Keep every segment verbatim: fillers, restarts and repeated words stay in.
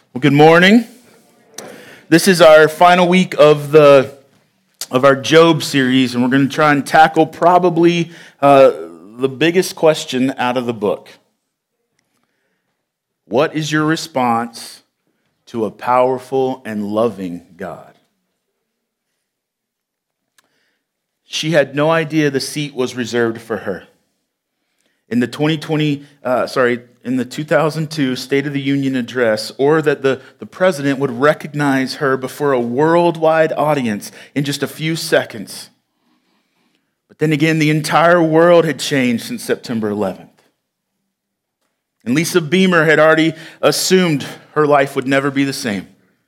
Well, good morning. This is our final week of the of our Job series, and we're going to try and tackle probably uh, the biggest question out of the book. What is your response to a powerful and loving God? She had no idea the seat was reserved for her. In the twenty twenty, uh, sorry, in the two thousand two State of the Union address, or that the, the president would recognize her before a worldwide audience in just a few seconds. But then again, the entire world had changed since September eleventh. And Lisa Beamer had already assumed her life would never be the same.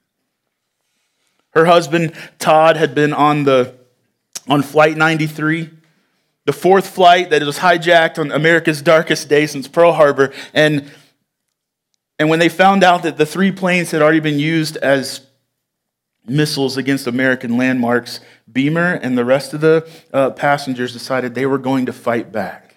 Her husband, Todd, had been on the on Flight ninety-three, the fourth flight that was hijacked on America's darkest day since Pearl Harbor. And, and when they found out that the three planes had already been used as missiles against American landmarks, Beamer and the rest of the uh, passengers decided they were going to fight back.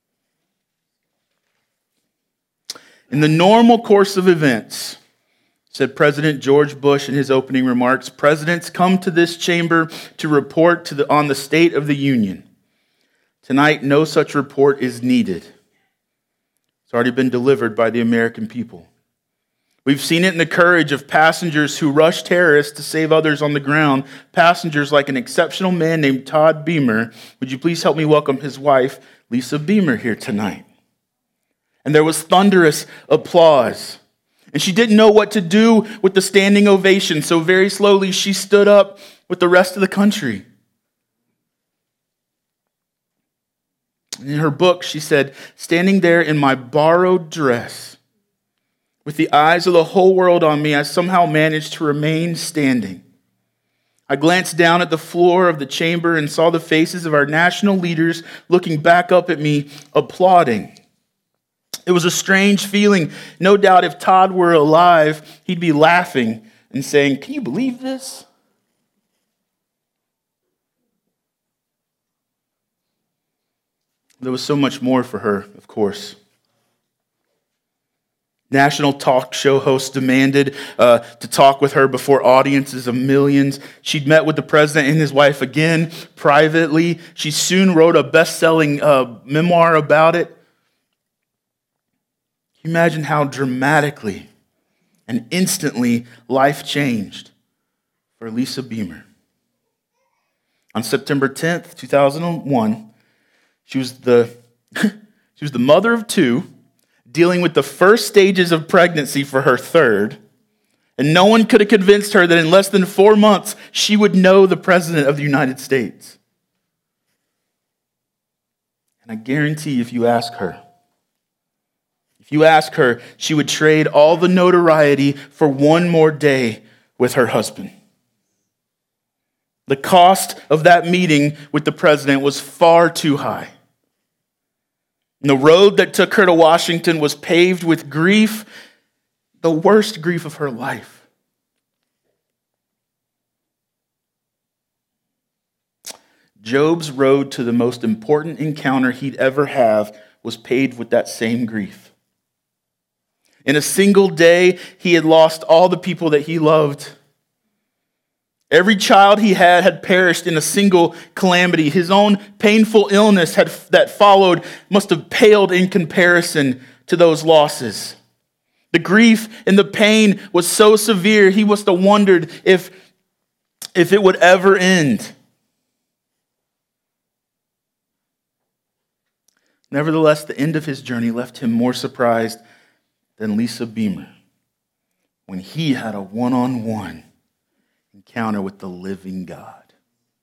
In the normal course of events, said President George Bush in his opening remarks, presidents come to this chamber to report to the, on the State of the Union. Tonight, no such report is needed. It's already been delivered by the American people. We've seen it in the courage of passengers who rush terrorists to save others on the ground, passengers like an exceptional man named Todd Beamer. Would you please help me welcome his wife, Lisa Beamer, here tonight? And there was thunderous applause. And she didn't know what to do with the standing ovation, so very slowly she stood up with the rest of the country. In her book, she said, standing there in my borrowed dress, with the eyes of the whole world on me, I somehow managed to remain standing. I glanced down at the floor of the chamber and saw the faces of our national leaders looking back up at me, applauding. It was a strange feeling. No doubt if Todd were alive, he'd be laughing and saying, "Can you believe this?" There was so much more for her, of course. National talk show hosts demanded uh, to talk with her before audiences of millions. She'd met with the president and his wife again privately. She soon wrote a best-selling uh, memoir about it. Can you imagine how dramatically and instantly life changed for Lisa Beamer? On September tenth, two thousand one, She was the she was the mother of two, dealing with the first stages of pregnancy for her third, and no one could have convinced her that in less than four months she would know the President of the United States. And I guarantee if you ask her, if you ask her, she would trade all the notoriety for one more day with her husband. The cost of that meeting with the president was far too high. And the road that took her to Washington was paved with grief, the worst grief of her life. Job's road to the most important encounter he'd ever have was paved with that same grief. In a single day, he had lost all the people that he loved. Every child he had had perished in a single calamity. His own painful illness had, that followed must have paled in comparison to those losses. The grief and the pain was so severe, he must have wondered if, if it would ever end. Nevertheless, the end of his journey left him more surprised than Lisa Beamer when he had a one-on-one encounter with the living God.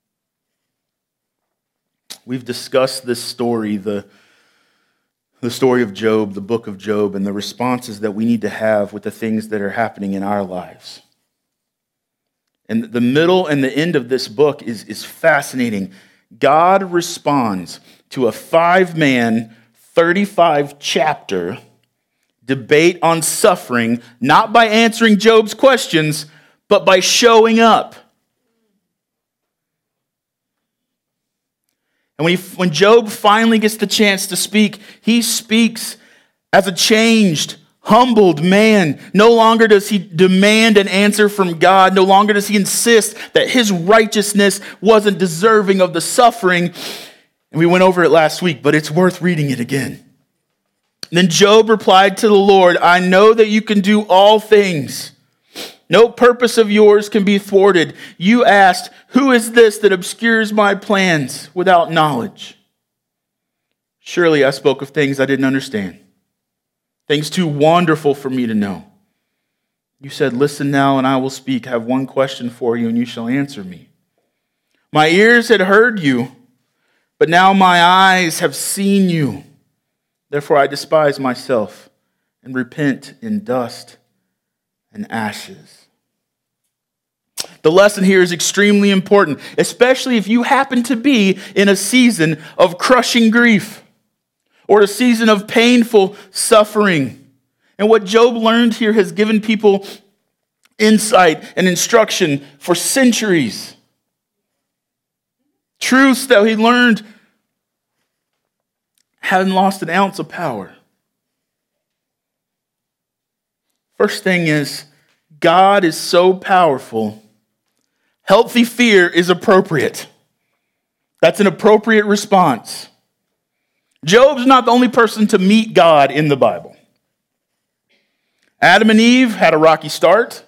We've discussed this story, the, the story of Job, the book of Job, and the responses that we need to have with the things that are happening in our lives. And the middle and the end of this book is, is fascinating. God responds to a five-man, thirty-five chapter debate on suffering, not by answering Job's questions, but by showing up. And when, he, when Job finally gets the chance to speak, he speaks as a changed, humbled man. No longer does he demand an answer from God. No longer does he insist that his righteousness wasn't deserving of the suffering. And we went over it last week, but it's worth reading it again. Then Job replied to the Lord, I know that you can do all things. No purpose of yours can be thwarted. You asked, who is this that obscures my plans without knowledge? Surely I spoke of things I didn't understand, things too wonderful for me to know. You said, listen now and I will speak. I have one question for you and you shall answer me. My ears had heard you, but now my eyes have seen you. Therefore I despise myself and repent in dust and ashes. The lesson here is extremely important, especially if you happen to be in a season of crushing grief or a season of painful suffering. And what Job learned here has given people insight and instruction for centuries. Truths that he learned hadn't lost an ounce of power. First thing is, God is so powerful, healthy fear is appropriate. That's an appropriate response. Job's not the only person to meet God in the Bible. Adam and Eve had a rocky start.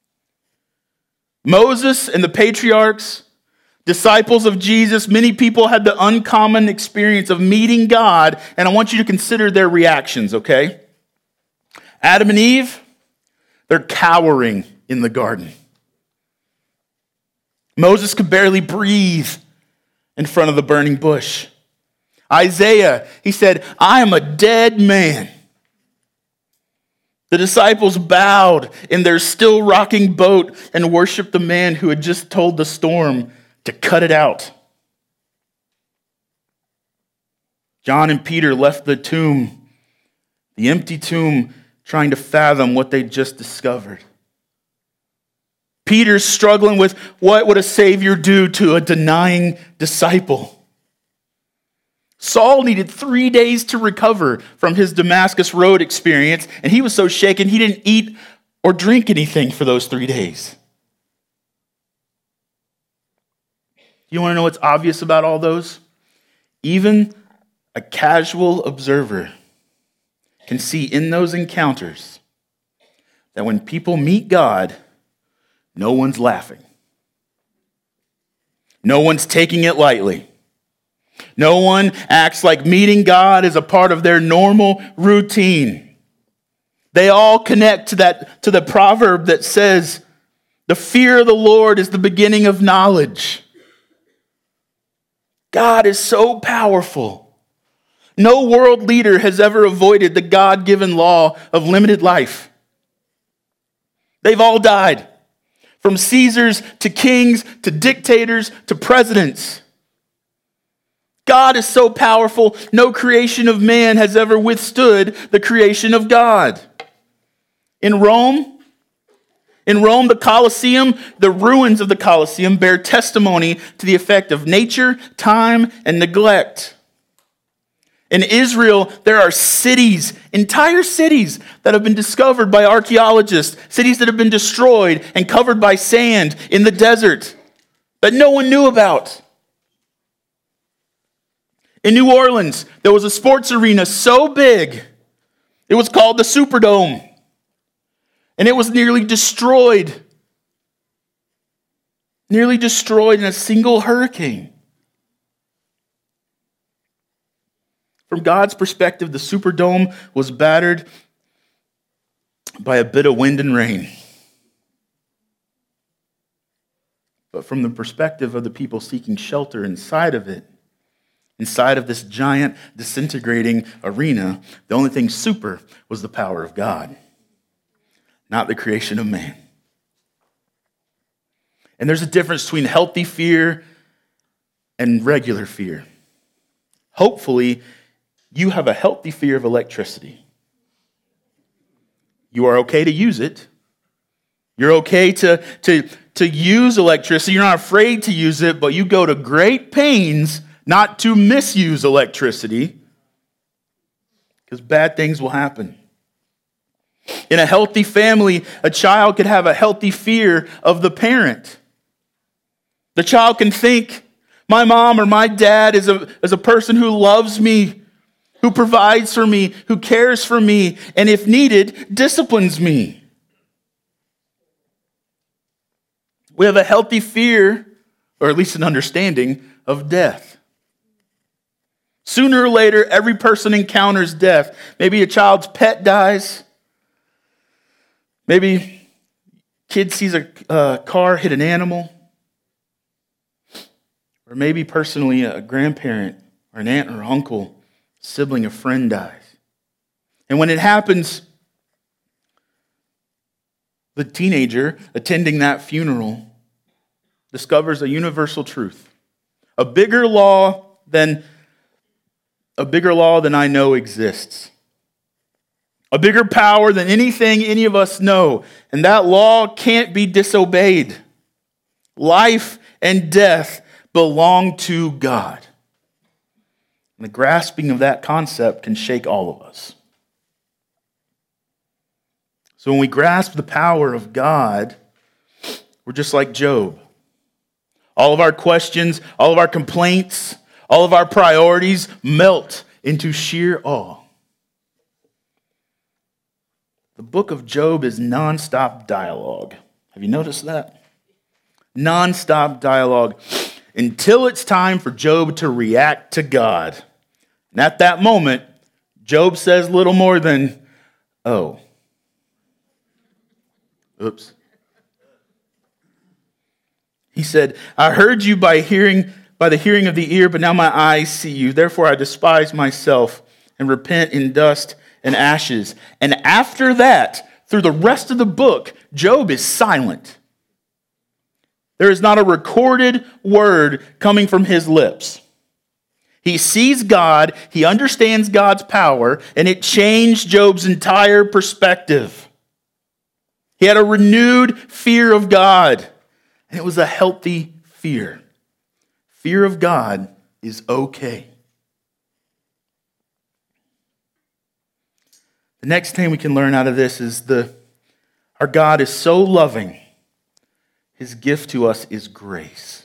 Moses and the patriarchs, disciples of Jesus, many people had the uncommon experience of meeting God, and I want you to consider their reactions, okay? Adam and Eve, they're cowering in the garden. Moses could barely breathe in front of the burning bush. Isaiah, he said, I am a dead man. The disciples bowed in their still rocking boat and worshiped the man who had just told the storm to cut it out. John and Peter left the tomb, the empty tomb, trying to fathom what they'd just discovered. Peter's struggling with what would a Savior do to a denying disciple. Saul needed three days to recover from his Damascus Road experience, and he was so shaken he didn't eat or drink anything for those three days. You want to know what's obvious about all those? Even a casual observer can see in those encounters that when people meet God, no one's laughing. No one's taking it lightly. No one acts like meeting God is a part of their normal routine. They all connect to that, to the proverb that says, the fear of the Lord is the beginning of knowledge. God is so powerful. No world leader has ever avoided the God-given law of limited life. They've all died. From Caesars to kings to dictators to presidents. God is so powerful, no creation of man has ever withstood the creation of God. In Rome, in Rome, the Colosseum, the ruins of the Colosseum bear testimony to the effect of nature, time, and neglect. In Israel, there are cities, entire cities, that have been discovered by archaeologists, cities that have been destroyed and covered by sand in the desert that no one knew about. In New Orleans, there was a sports arena so big, it was called the Superdome, and it was nearly destroyed, nearly destroyed in a single hurricane. From God's perspective, the Superdome was battered by a bit of wind and rain. But from the perspective of the people seeking shelter inside of it, inside of this giant disintegrating arena, the only thing super was the power of God, not the creation of man. And there's a difference between healthy fear and regular fear. Hopefully, you have a healthy fear of electricity. You are okay to use it. You're okay to, to, to use electricity. You're not afraid to use it, but you go to great pains not to misuse electricity because bad things will happen. In a healthy family, a child could have a healthy fear of the parent. The child can think, my mom or my dad is a, is a person who loves me, who provides for me, who cares for me, and if needed, disciplines me. We have a healthy fear, or at least an understanding, of death. Sooner or later, every person encounters death. Maybe a child's pet dies. Maybe kid sees a uh, car hit an animal. Or maybe personally a grandparent or an aunt or uncle, sibling, a friend dies. And when it happens, the teenager attending that funeral discovers a universal truth. A bigger law than a bigger law than I know exists. A bigger power than anything any of us know. And that law can't be disobeyed. Life and death belong to God. And the grasping of that concept can shake all of us. So when we grasp the power of God, we're just like Job. All of our questions, all of our complaints, all of our priorities melt into sheer awe. The book of Job is nonstop dialogue. Have you noticed that? Nonstop dialogue until it's time for Job to react to God. And at that moment, Job says little more than, oh. Oops. He said, I heard you by hearing, by the hearing of the ear, but now my eyes see you. Therefore I despise myself and repent in dust and ashes. And after that, through the rest of the book, Job is silent. There is not a recorded word coming from his lips. He sees God, he understands God's power, and it changed Job's entire perspective. He had a renewed fear of God, and it was a healthy fear. Fear of God is okay. The next thing we can learn out of this is the our God is so loving. His gift to us is grace.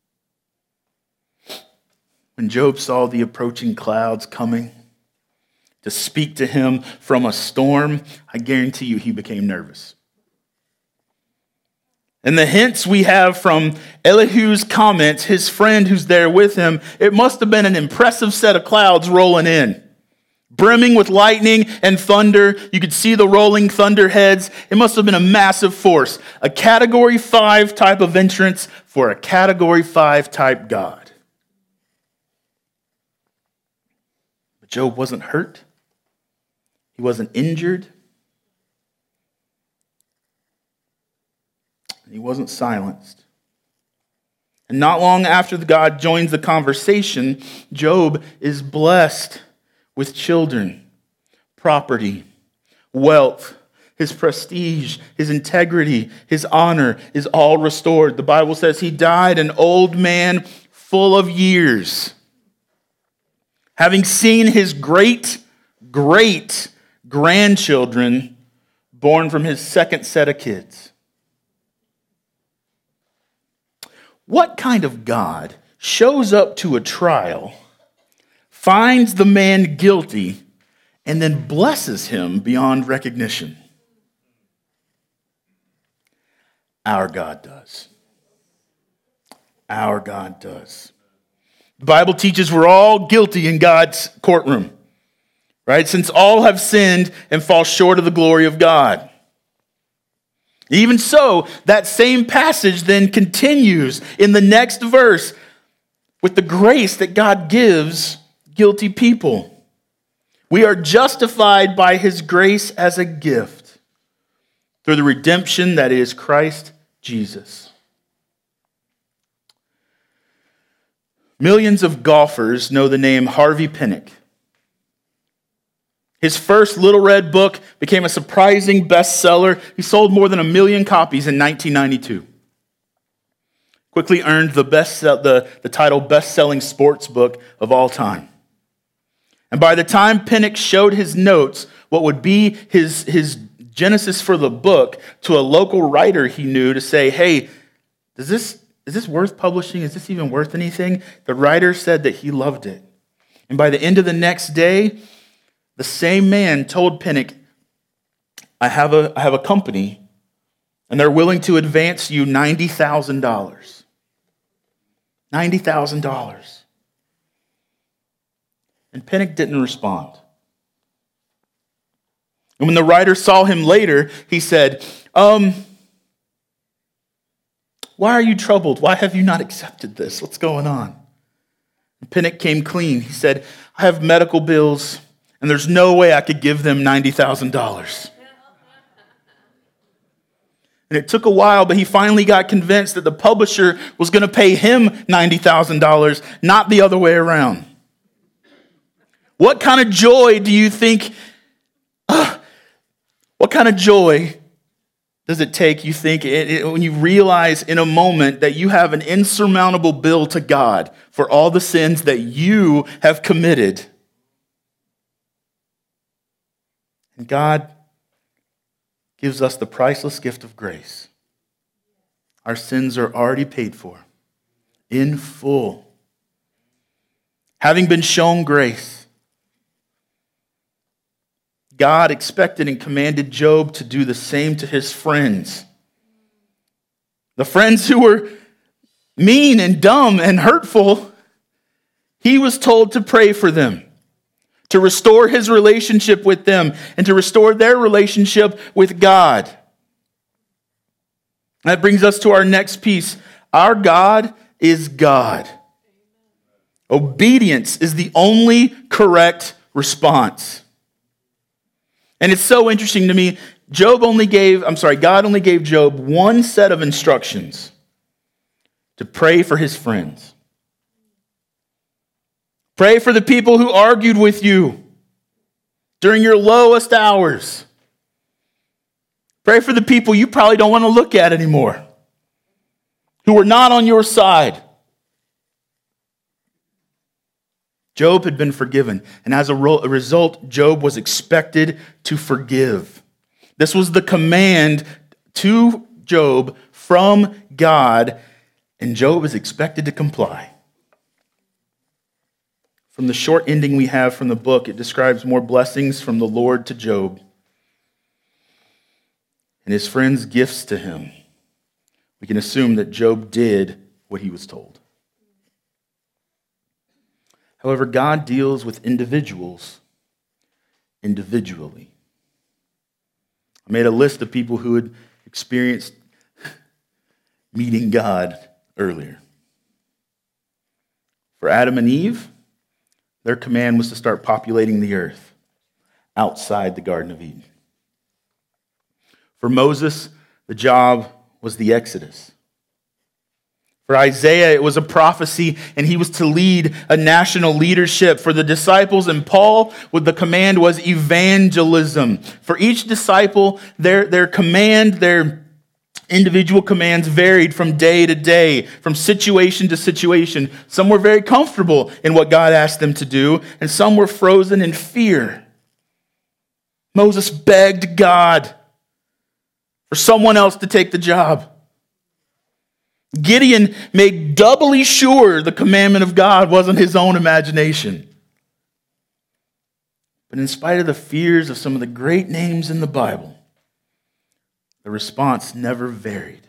When Job saw the approaching clouds coming to speak to him from a storm, I guarantee you he became nervous. And the hints we have from Elihu's comments, his friend who's there with him, it must have been an impressive set of clouds rolling in. Brimming with lightning and thunder. You could see the rolling thunderheads. It must have been a massive force. A category five type of entrance for a category five type God. But Job wasn't hurt. He wasn't injured. He wasn't silenced. And not long after God joins the conversation, Job is blessed with children, property, wealth, his prestige, his integrity, his honor is all restored. The Bible says he died an old man full of years, having seen his great, great grandchildren born from his second set of kids. What kind of God shows up to a trial, finds the man guilty, and then blesses him beyond recognition? Our God does. Our God does. The Bible teaches we're all guilty in God's courtroom, right? Since all have sinned and fall short of the glory of God. Even so, that same passage then continues in the next verse with the grace that God gives guilty people. We are justified by his grace as a gift through the redemption that is Christ Jesus. Millions of golfers know the name Harvey Pinnock. His first Little Red book became a surprising bestseller. He sold more than a million copies in nineteen ninety-two. Quickly earned the, best, the, the title best-selling sports book of all time. And by the time Pinnock showed his notes what would be his, his Genesis for the book to a local writer he knew to say, hey, does this, is this worth publishing? Is this even worth anything? The writer said that he loved it. And by the end of the next day, the same man told Pinnock, I have a, I have a company, and they're willing to advance you ninety thousand dollars. ninety thousand dollars. And Pinnock didn't respond. And when the writer saw him later, he said, um, why are you troubled? Why have you not accepted this? What's going on? And Pinnock came clean. He said, I have medical bills, and there's no way I could give them ninety thousand dollars. And it took a while, but he finally got convinced that the publisher was going to pay him ninety thousand dollars, not the other way around. What kind of joy do you think, uh, what kind of joy does it take, you think, it, it, when you realize in a moment that you have an insurmountable bill to God for all the sins that you have committed? And God gives us the priceless gift of grace. Our sins are already paid for in full. Having been shown grace, God expected and commanded Job to do the same to his friends. The friends who were mean and dumb and hurtful, he was told to pray for them, to restore his relationship with them, and to restore their relationship with God. That brings us to our next piece. Our God is God. Obedience is the only correct response. And it's so interesting to me. Job only gave, I'm sorry, God only gave Job one set of instructions to pray for his friends. Pray for the people who argued with you during your lowest hours. Pray for the people you probably don't want to look at anymore, who were not on your side. Job had been forgiven, and as a result, Job was expected to forgive. This was the command to Job from God, and Job is expected to comply. From the short ending we have from the book, it describes more blessings from the Lord to Job and his friends' gifts to him. We can assume that Job did what he was told. However, God deals with individuals individually. I made a list of people who had experienced meeting God earlier. For Adam and Eve, their command was to start populating the earth outside the Garden of Eden. For Moses, the job was the Exodus. For Isaiah, it was a prophecy, and he was to lead a national leadership. For the disciples and Paul, what the command was evangelism. For each disciple, their, their command, their individual commands varied from day to day, from situation to situation. Some were very comfortable in what God asked them to do, and some were frozen in fear. Moses begged God for someone else to take the job. Gideon made doubly sure the commandment of God wasn't his own imagination. But in spite of the fears of some of the great names in the Bible, the response never varied.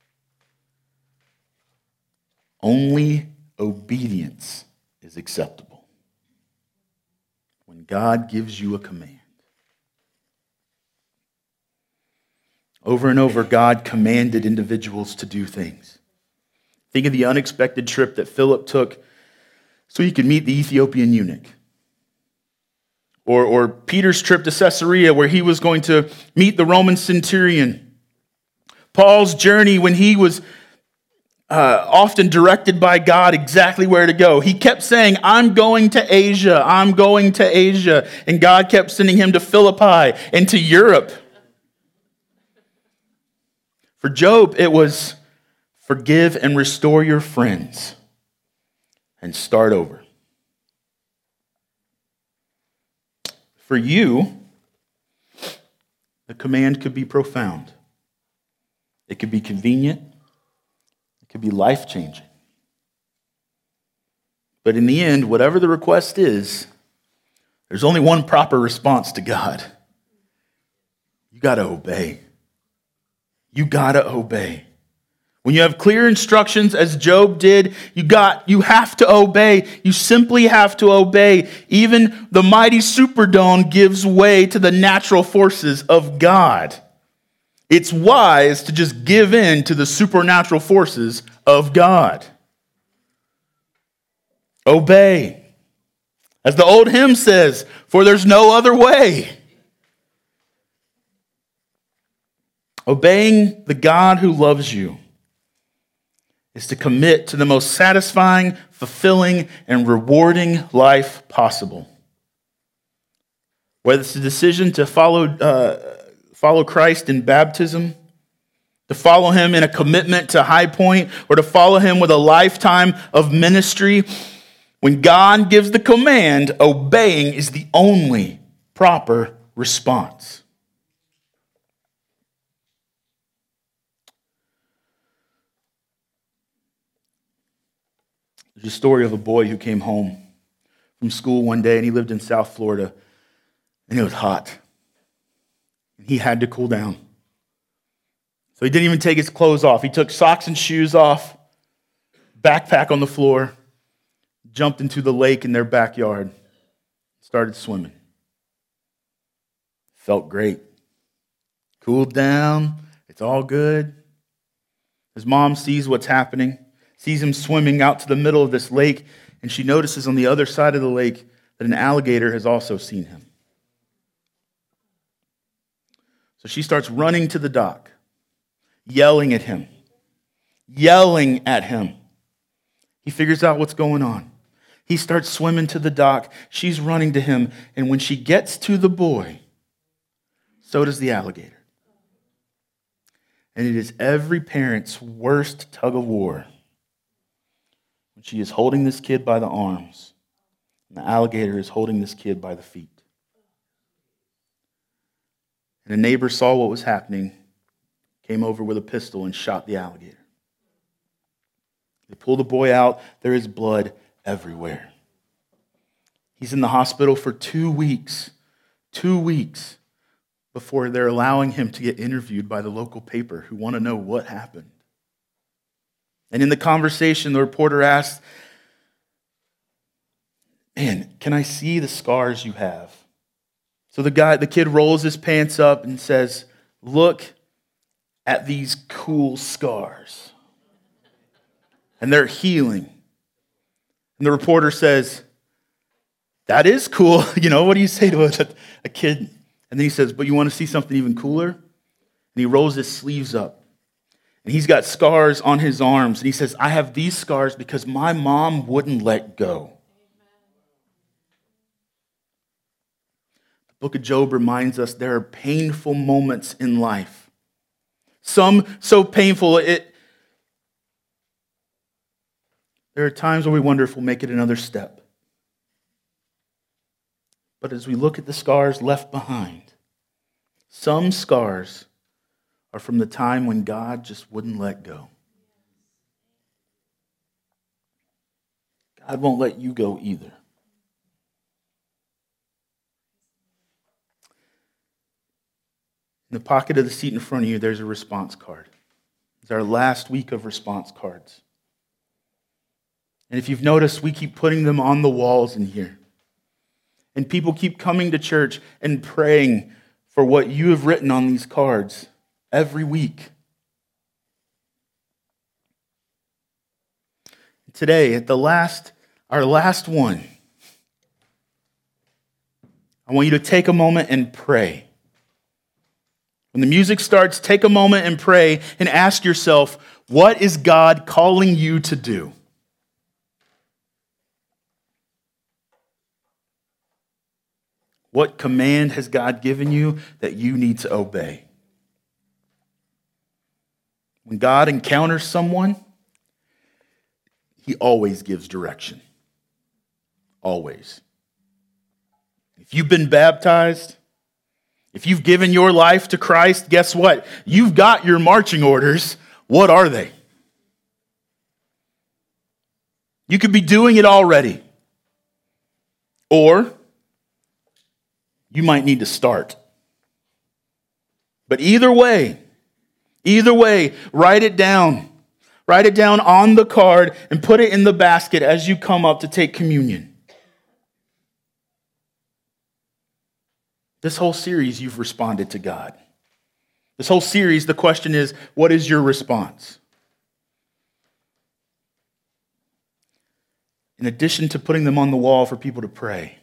Only obedience is acceptable when God gives you a command. Over and over, God commanded individuals to do things. Think of the unexpected trip that Philip took so he could meet the Ethiopian eunuch. Or, or Peter's trip to Caesarea where he was going to meet the Roman centurion. Paul's journey when he was uh, often directed by God exactly where to go. He kept saying, I'm going to Asia, I'm going to Asia. And God kept sending him to Philippi and to Europe. For Job, it was forgive and restore your friends and start over. For you, The command could be profound. It could be convenient. It could be life-changing. But in the end, whatever the request is, there's only one proper response to God. You got to obey. You got to obey. When you have clear instructions, as Job did, you got, you have to obey. You simply have to obey. Even the mighty Superdome gives way to the natural forces of God. It's wise to just give in to the supernatural forces of God. Obey. As the old hymn says, for there's no other way. Obeying the God who loves you is to commit to the most satisfying, fulfilling, and rewarding life possible. Whether it's a decision to follow, uh, follow Christ in baptism, to follow him in a commitment to High Point, or to follow him with a lifetime of ministry, when God gives the command, obeying is the only proper response. There's a story of a boy who came home from school one day, and he lived in South Florida, and it was hot. He had to cool down. So he didn't even take his clothes off. He took socks and shoes off, backpack on the floor, jumped into the lake in their backyard, started swimming. Felt great. Cooled down. It's all good. His mom sees what's happening, sees him swimming out to the middle of this lake, and she notices on the other side of the lake that an alligator has also seen him. So she starts running to the dock, yelling at him, yelling at him. He figures out what's going on. He starts swimming to the dock. She's running to him, and when she gets to the boy, so does the alligator. And it is every parent's worst tug of war when she is holding this kid by the arms, and the alligator is holding this kid by the feet. And a neighbor saw what was happening, came over with a pistol and shot the alligator. They pull the boy out. There is blood everywhere. He's in the hospital for two weeks. Two weeks before they're allowing him to get interviewed by the local paper who want to know what happened. And in the conversation, the reporter asked, "Man, can I see the scars you have?" So the guy, the kid rolls his pants up and says, "Look at these cool scars." And they're healing. And the reporter says, "That is cool." You know, what do you say to a, a kid? And then he says, "But you want to see something even cooler?" And he rolls his sleeves up. And he's got scars on his arms. And he says, "I have these scars because my mom wouldn't let go." The book of Job reminds us there are painful moments in life. Some so painful, it there are times where we wonder if we'll make it another step. But as we look at the scars left behind, some scars are from the time when God just wouldn't let go. God won't let you go either. In the pocket of the seat in front of you, there's a response card. It's our last week of response cards. And if you've noticed, we keep putting them on the walls in here. And people keep coming to church and praying for what you have written on these cards every week. Today, at the last, our last one, I want you to take a moment and pray. When the music starts, take a moment and pray and ask yourself, what is God calling you to do? What command has God given you that you need to obey? When God encounters someone, he always gives direction. Always. If you've been baptized, If you've given your life to Christ, guess what? You've got your marching orders. What are they? You could be doing it already. Or you might need to start. But either way, either way, write it down. Write it down on the card and put it in the basket as you come up to take communion. This whole series, you've responded to God. This whole series, the question is, what is your response? In addition to putting them on the wall for people to pray,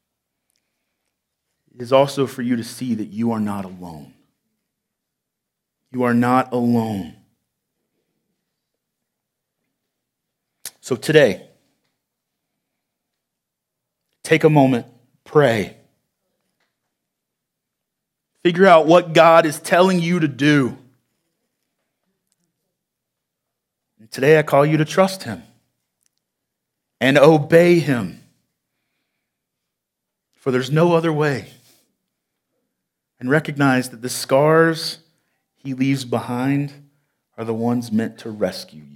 it is also for you to see that you are not alone. You are not alone. So today, take a moment, pray. Figure out what God is telling you to do. And today I call you to trust Him and obey Him. For there's no other way. And recognize that the scars He leaves behind are the ones meant to rescue you.